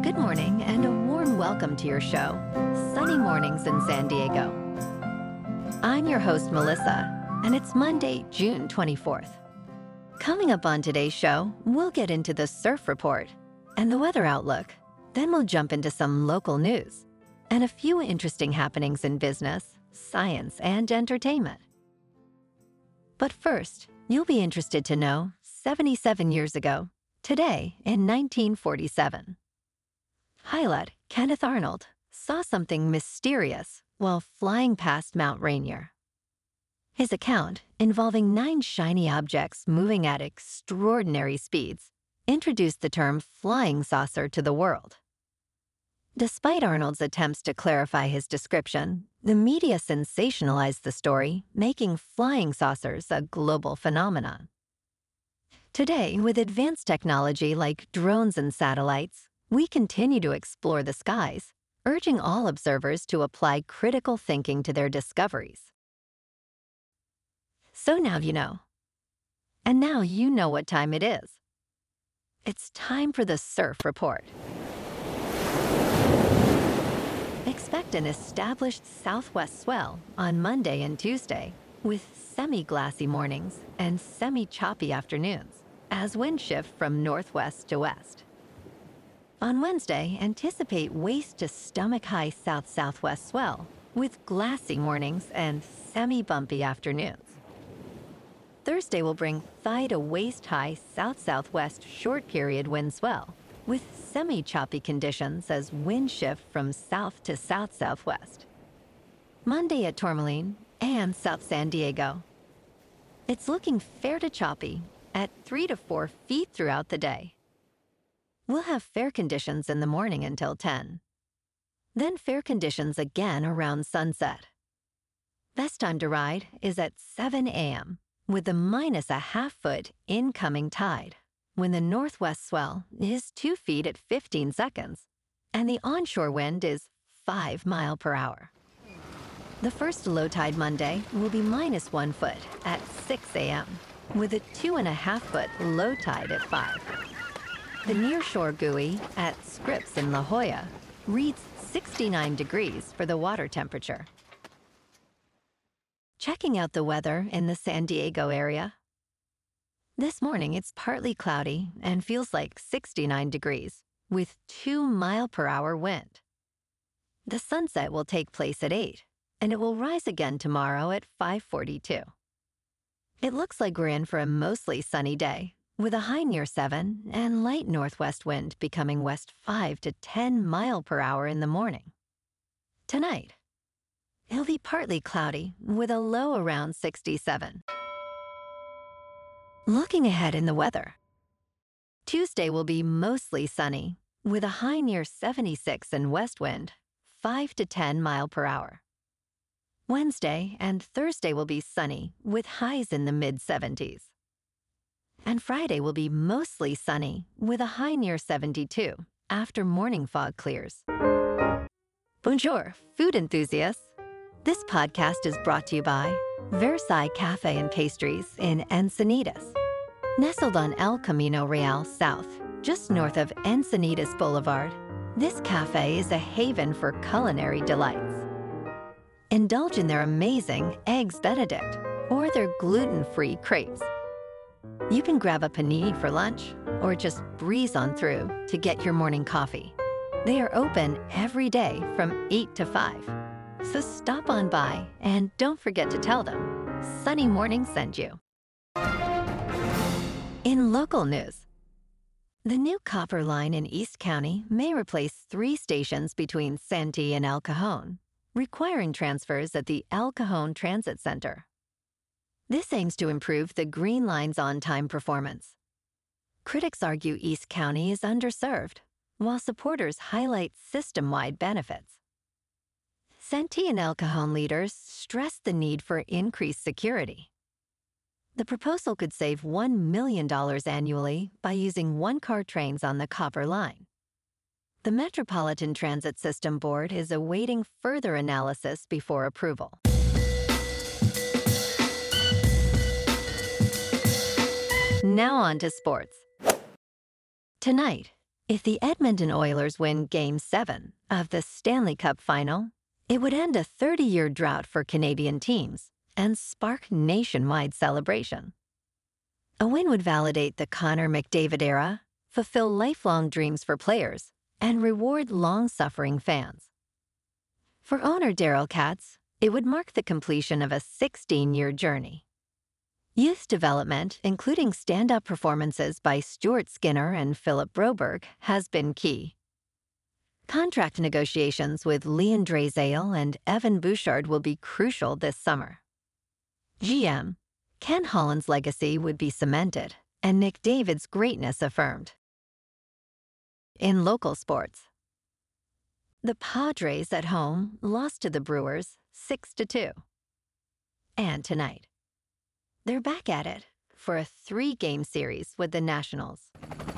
Good morning and a warm welcome to your show, Sunny Mornings in San Diego. I'm your host, Melissa, and it's Monday, June 24th. Coming up on today's show, we'll get into the surf report and the weather outlook. Then we'll jump into some local news and a few interesting happenings in business, science, and entertainment. But first, you'll be interested to know 77 years ago, today in 1947. Pilot Kenneth Arnold saw something mysterious while flying past Mount Rainier. His account, involving 9 shiny objects moving at extraordinary speeds, introduced the term flying saucer to the world. Despite Arnold's attempts to clarify his description, the media sensationalized the story, making flying saucers a global phenomenon. Today, with advanced technology like drones and satellites, we continue to explore the skies, urging all observers to apply critical thinking to their discoveries. So now you know. And now you know what time it is. It's time for the surf report. Expect an established southwest swell on Monday and Tuesday, with semi-glassy mornings and semi-choppy afternoons, as winds shift from northwest to west. On Wednesday, anticipate waist-to-stomach-high south-southwest swell, with glassy mornings and semi-bumpy afternoons. Thursday will bring thigh-to-waist-high south-southwest short-period wind swell, with semi-choppy conditions as winds shift from south to south-southwest. Monday at Tourmaline and South San Diego. It's looking fair to choppy at 3 to 4 feet throughout the day. We'll have fair conditions in the morning until 10. Then fair conditions again around sunset. Best time to ride is at 7 a.m. with a -0.5 foot incoming tide, when the northwest swell is 2 feet at 15 seconds, and the onshore wind is 5 miles per hour. The first low tide Monday will be -1 foot at 6 a.m., with a 2.5 foot low tide at 5. The nearshore buoy at Scripps in La Jolla reads 69 degrees for the water temperature. Checking out the weather in the San Diego area. This morning it's partly cloudy and feels like 69 degrees with 2 mile per hour wind. The sunset will take place at 8 and it will rise again tomorrow at 5:42. It looks like we're in for a mostly sunny day, with a high near 7 and light northwest wind becoming west 5 to 10 mile per hour in the morning. Tonight, it'll be partly cloudy with a low around 67. Looking ahead in the weather. Tuesday will be mostly sunny with a high near 76 and west wind 5 to 10 mile per hour. Wednesday and Thursday will be sunny with highs in the mid-70s. And Friday will be mostly sunny with a high near 72 after morning fog clears. Bonjour, food enthusiasts. This podcast is brought to you by Versailles Cafe and Pastries in Encinitas. Nestled on El Camino Real South, just north of Encinitas Boulevard, this cafe is a haven for culinary delights. Indulge in their amazing Eggs Benedict or their gluten-free crepes. You can grab a panini for lunch or just breeze on through to get your morning coffee. They are open every day from 8 to 5. So stop on by and don't forget to tell them Sunny Morning sent you. In local news, the new copper line in East County may replace 3 stations between Santee and El Cajon, requiring transfers at the El Cajon Transit Center. This aims to improve the Green Line's on-time performance. Critics argue East County is underserved, while supporters highlight system-wide benefits. Santee and El Cajon leaders stress the need for increased security. The proposal could save $1 million annually by using one-car trains on the copper line. The Metropolitan Transit System Board is awaiting further analysis before approval. Now on to sports. Tonight, If the Edmonton Oilers win Game 7 of the Stanley Cup Final, it would end a 30-year drought for Canadian teams and spark nationwide celebration. A win would validate the Connor McDavid era, fulfill lifelong dreams for players, and reward long-suffering fans. For owner Daryl Katz, it would mark the completion of a 16-year journey. Youth development, including stand-up performances by Stuart Skinner and Philip Broberg, has been key. Contract negotiations with Leon Draisaitl and Evan Bouchard will be crucial this summer. GM, Ken Holland's legacy would be cemented, and McDavid's greatness affirmed. In local sports, the Padres at home lost to the Brewers 6-2. And tonight, they're back at it for a 3-game series with the Nationals.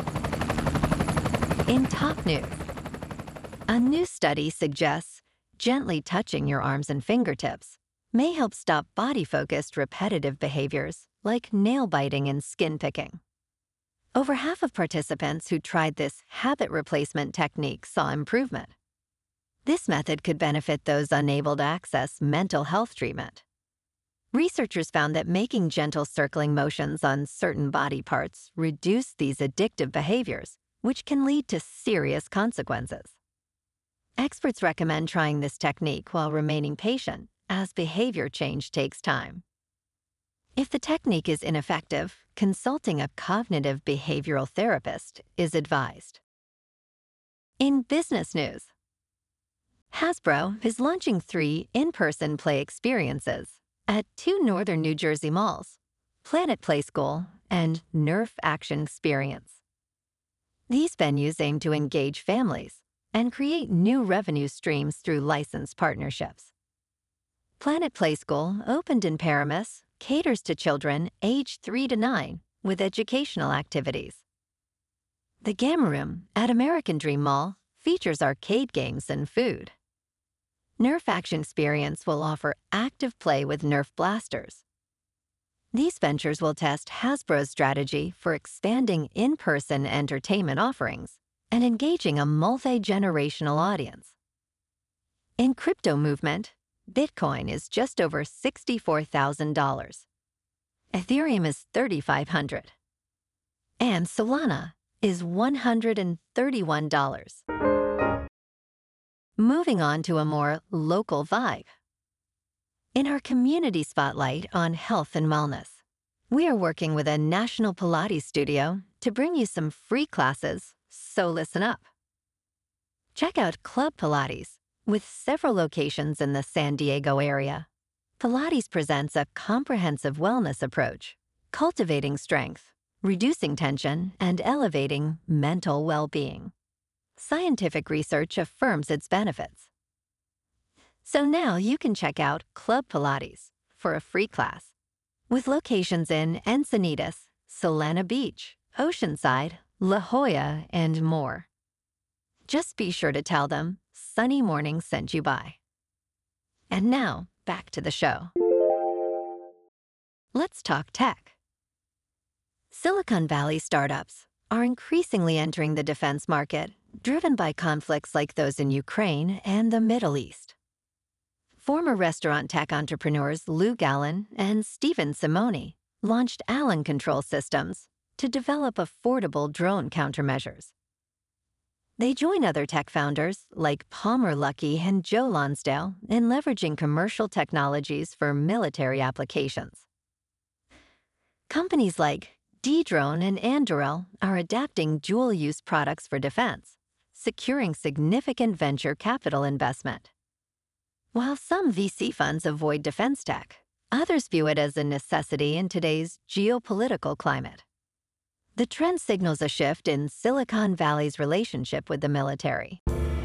In top news, a new study suggests gently touching your arms and fingertips may help stop body-focused repetitive behaviors like nail biting and skin picking. Over half of participants who tried this habit replacement technique saw improvement. This method could benefit those unable to access mental health treatment. Researchers found that making gentle circling motions on certain body parts reduce these addictive behaviors, which can lead to serious consequences. Experts recommend trying this technique while remaining patient, as behavior change takes time. If the technique is ineffective, consulting a cognitive behavioral therapist is advised. In business news, Hasbro is launching 3 in-person play experiences at 2 northern New Jersey malls, Planet Play School and Nerf Action Experience. These venues aim to engage families and create new revenue streams through licensed partnerships. Planet Play School, opened in Paramus, caters to children aged 3 to 9 with educational activities. The Gamma Room at American Dream Mall features arcade games and food. Nerf Action Experience will offer active play with Nerf blasters. These ventures will test Hasbro's strategy for expanding in-person entertainment offerings and engaging a multi-generational audience. In crypto movement, Bitcoin is just over $64,000. Ethereum is $3,500. And Solana is $131. Moving on to a more local vibe. In our community spotlight on health and wellness, we are working with a national Pilates studio to bring you some free classes, so listen up. Check out Club Pilates. With several locations in the San Diego area, Pilates presents a comprehensive wellness approach, cultivating strength, reducing tension, and elevating mental well-being. Scientific research affirms its benefits. So now you can check out Club Pilates for a free class, with locations in Encinitas, Solana Beach, Oceanside, La Jolla, and more. Just be sure to tell them Sunny Morning sent you by. And now, back to the show. Let's talk tech. Silicon Valley startups are increasingly entering the defense market, driven by conflicts like those in Ukraine and the Middle East. Former restaurant tech entrepreneurs Lou Gallen and Stephen Simoni launched Allen Control Systems to develop affordable drone countermeasures. They join other tech founders like Palmer Luckey and Joe Lonsdale in leveraging commercial technologies for military applications. Companies like Dedrone and Anduril are adapting dual-use products for defense, securing significant venture capital investment. While some VC funds avoid defense tech, others view it as a necessity in today's geopolitical climate. The trend signals a shift in Silicon Valley's relationship with the military.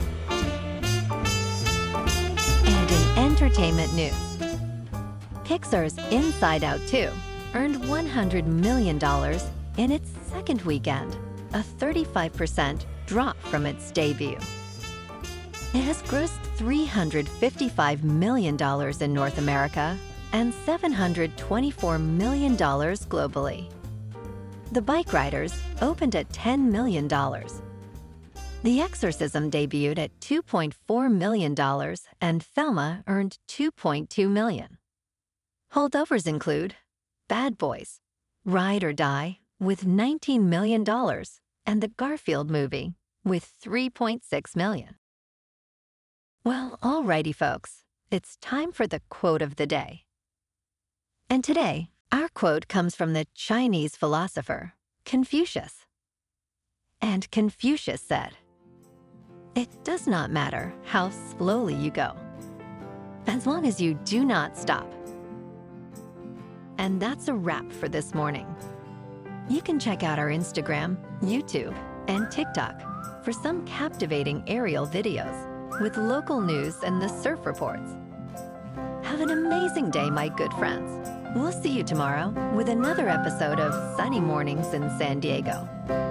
And in entertainment news, Pixar's Inside Out 2 earned $100 million in its second weekend, a 35% drop from its debut. It has grossed $355 million in North America and $724 million globally. The Bike Riders opened at $10 million. The Exorcism debuted at $2.4 million, and Thelma earned $2.2 million. Holdovers include Bad Boys, Ride or Die with $19 million, and the Garfield movie with $3.6 million. Well, alrighty, folks, it's time for the quote of the day. And today, our quote comes from the Chinese philosopher Confucius. And Confucius said, "It does not matter how slowly you go, as long as you do not stop." And that's a wrap for this morning. You can check out our Instagram, YouTube, and TikTok for some captivating aerial videos with local news and the surf reports. Have an amazing day, my good friends. We'll see you tomorrow with another episode of Sunny Mornings in San Diego.